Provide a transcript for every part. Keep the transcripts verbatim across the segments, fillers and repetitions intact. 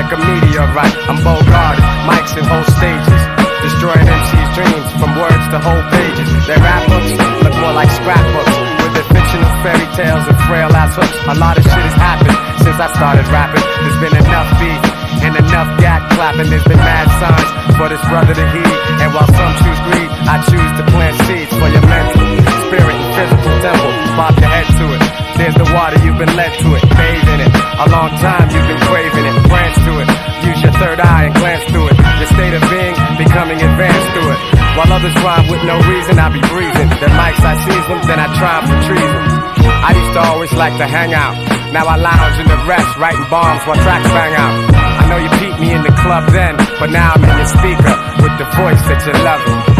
like a meteorite. I'm Bogart, mics and whole stages, destroying M C's dreams from words to whole pages. Their rap books look more like scrapbooks with their fictional fairy tales and frail ass hooks. A lot of shit has happened since I started rapping. There's been enough beef and enough gat clapping. There's been mad signs for this brother to heed. And while some choose greed, I choose to plant seeds for your mental, spirit, and physical temple. Bob your head to it. There's the water, you've been led to it. Bathe in it. A long time you've been craving it. Branch to it. Use your third eye and glance through it. Your state of being becoming advanced through it. While others rhyme with no reason, I be breathing. The mics I seize them, then I try for treason. I used to always like to hang out. Now I lounge in the rest, writing bombs while tracks bang out. I know you peeped me in the club then, but now I'm in your speaker with the voice that you love.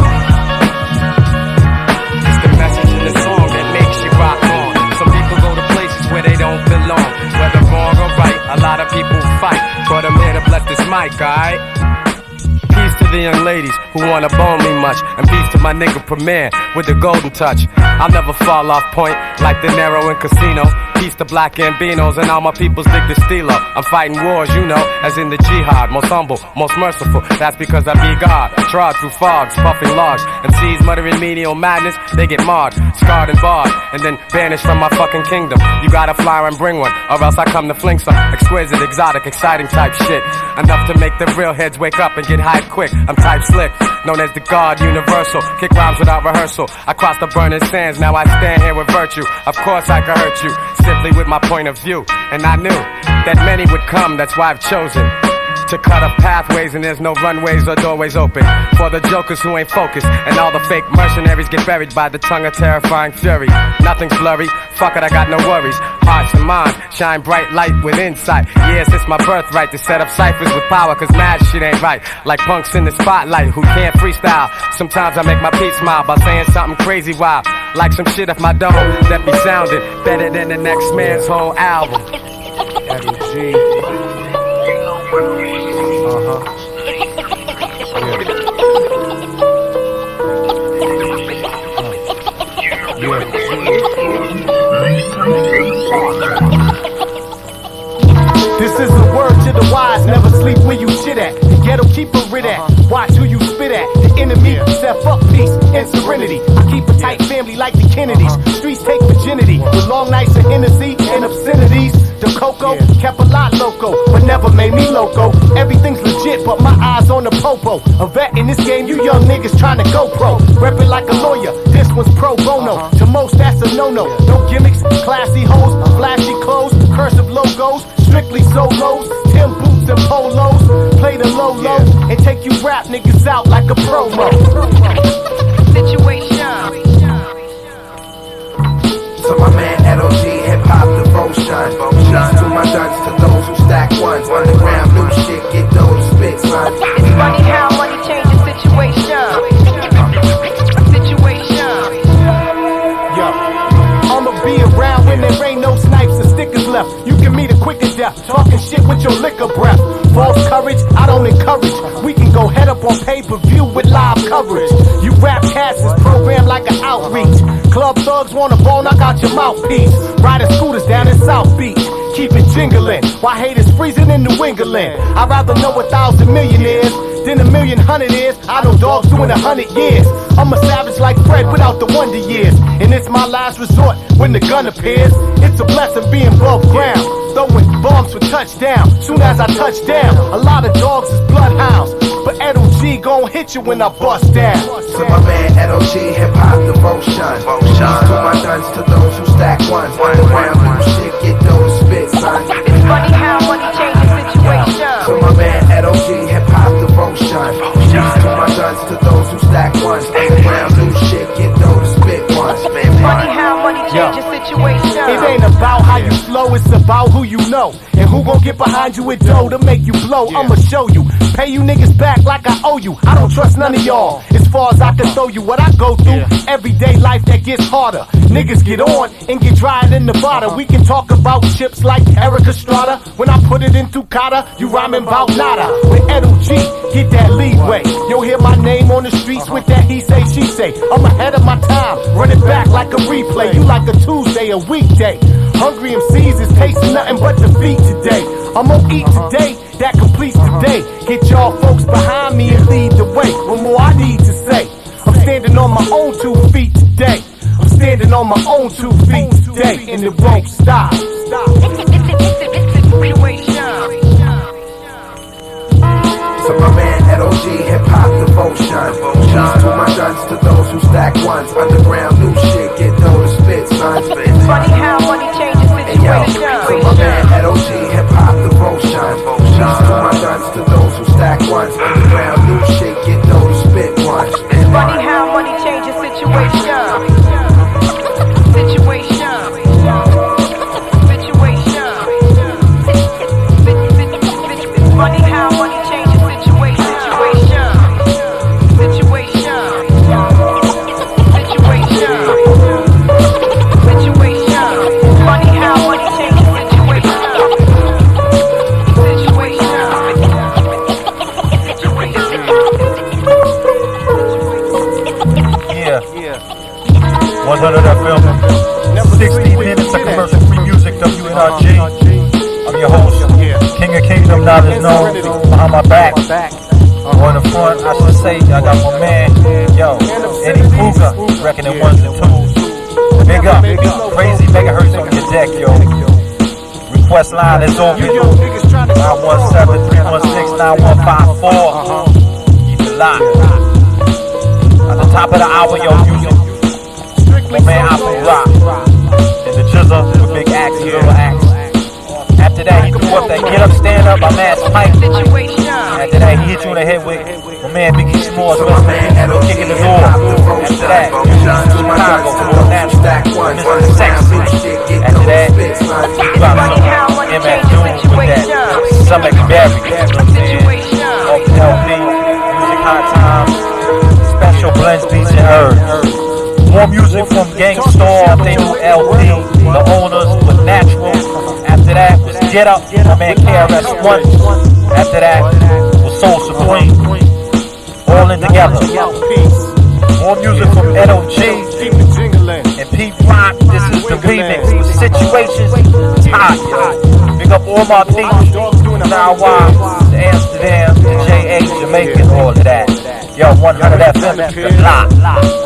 It's the message in the song that makes you rock on. Some people go to places where they don't belong. Whether wrong or right, a lot of people fight. But I'm here to bless this mic, alright? Peace to the young ladies who wanna bone me much, and peace to my nigga Premier with the golden touch. I'll never fall off point like De Niro in Casino. Peace to black Gambinos and all my peoples dig the stilo. I'm fighting wars, you know, as in the jihad. Most humble, most merciful, that's because I be God. Trod through fogs, puffing logs, and seas muttering menial madness. They get marred, scarred and barred, and then banished from my fucking kingdom. You gotta fly and bring one, or else I come to fling some exquisite, exotic, exciting type shit. Enough to make the real heads wake up and get hyped quick. I'm type slick, known as the God Universal. Kick rhymes without rehearsal. I crossed the burning sands, now I stand here with virtue. Of course I could hurt you, simply with my point of view. And I knew that many would come, that's why I've chosen to cut up pathways, and there's no runways or doorways open for the jokers who ain't focused, and all the fake mercenaries get buried by the tongue of terrifying fury. Nothing's blurry, fuck it, I got no worries. Hearts and minds shine bright light with insight. Yes, it's my birthright to set up ciphers with power, cause mad shit ain't right. Like punks in the spotlight who can't freestyle. Sometimes I make my peace smile by saying something crazy wild, like some shit off my dome that be sounding better than the next man's whole album. Eddie G. Uh-huh. Yeah. This is a word to the wise, never sleep where you shit at. The ghetto keep a rid at, watch who you spit at. The enemy, step up, peace and serenity. I keep a tight family like the Kennedys. Streets take virginity, with long nights of Hennessy and obscenities. The cocoa kept a lot loco, but never made me loco. Everything's legit, but my eyes on the popo. A vet in this game, you young niggas trying to go pro. Reppin' like a lawyer, this one's pro bono. To most, that's a no-no. No gimmicks, classy hoes, flashy clothes, cursive logos, strictly solos, Tim boots and polos. Play the low-low and take you rap niggas out like a promo. Situation. To my man L O G, hip-hop devotion. Peace to my guns, to those who stack ones. Underground new shit, get those spits, son. It's funny how money changes situation. Situation. Yo, I'ma be around when there ain't no snipes or stickers left. You can meet a quicker death, talking shit with your liquor breath. False courage, I don't encourage. We can go head up on pay-per-view with live coverage. You rap cats is programmed like an outreach. Club thugs wanna bone, I got your mouthpiece. Riding scooters down in South Beach, keep it jingling. Why haters freezing in New England? I'd rather know a thousand millionaires than a million hundred years. I know dogs doing a hundred years. I'm a savage like Fred without the wonder years. And it's my last resort when the gun appears. It's a blessing being above ground, throwing bombs for touchdown. Soon as I touch down, a lot of dogs is bloodhounds, but L O G gon' hit you when I bust down. To my man L O G, hip-hop devotion. Peace to my guns, to those who stack ones. Underground new shit, get those spits, son. It's funny how money changes situation. To my man L O G, hip-hop devotion. Peace to my guns, to those who stack ones. Underground new shit, get those spit ones. It's funny how money changes situation. It ain't about how you flow, it's about who you know. And who gon' get behind you with dough to make you blow. I'ma show you, pay you niggas back like I owe you. I don't trust none of y'all, as far as I can throw you what I go through. Everyday life that gets harder. Niggas get on and get dried in Nevada. We can talk about chips like Eric Estrada. When I put it in Tucata, you rhyming about nada. With Edo G, get that leeway. You'll hear my name on the streets with that he say, she say. I'm ahead of my time, run it back like a replay. You like a Tuesday, a weekday. Hungry M Cs is tasting nothing but defeat today. I'm gonna eat today that completes the day. Get y'all folks behind me and lead the way. What more I need to say? I'm standing on my own two feet today. I'm standing on my own two feet today, and it won't stop. To my man L O G, hip hop devotion. Peace to my guns, to those who stack ones. Underground new shit, get those spit, son. It's funny how money changes situations. To my man L O G, hip hop devotion. Peace to my guns, to those who stack ones. Underground new shit, get those spit ones. It's funny how money changes situations. Situation. Situation. Funny how money changes situation. Situation. Situation. Situation. Situation. Funny how money changes situation. Situation. Yeah. one hundred F M. sixty minutes of commercial-free music, W N R G. I'm your host, King of Kingdom, not as known. Behind my back, on the front, I should say, I got my man, yo, Eddie Kruger, reckoning ones and twos. Big up, crazy megahertz on your deck, yo. Request line is open, nine one seven, three one six, nine one five four. Keep it locked. At the top of the hour, yo, music. My man Apple Rock. And the chisel with big axe and little axe. After that, he threw up that get up, stand up, my man Spike. After that, he hit you in the head with my man Biggie Smalls, West Man, kicking the door. After that, Chicago, North Natural, Mister Sexy. After that, he dropped some M F Doom with that Summit Berry. You know what I'm saying? Off the L P, Music Hot Times, Special Blends, Beats and Herbs. More music from Gangstar, they do L P, the owners with Natural. After that was Get Up, my man K R S One. After that was Soul Supreme. All in together. More music from N O G and Pete Rock. This is the remix with Situations. It's hot, yo. Big up all my people. Now why? The Amsterdam, the J A, Jamaican, all of that. Yo, one hundred F M, the lot.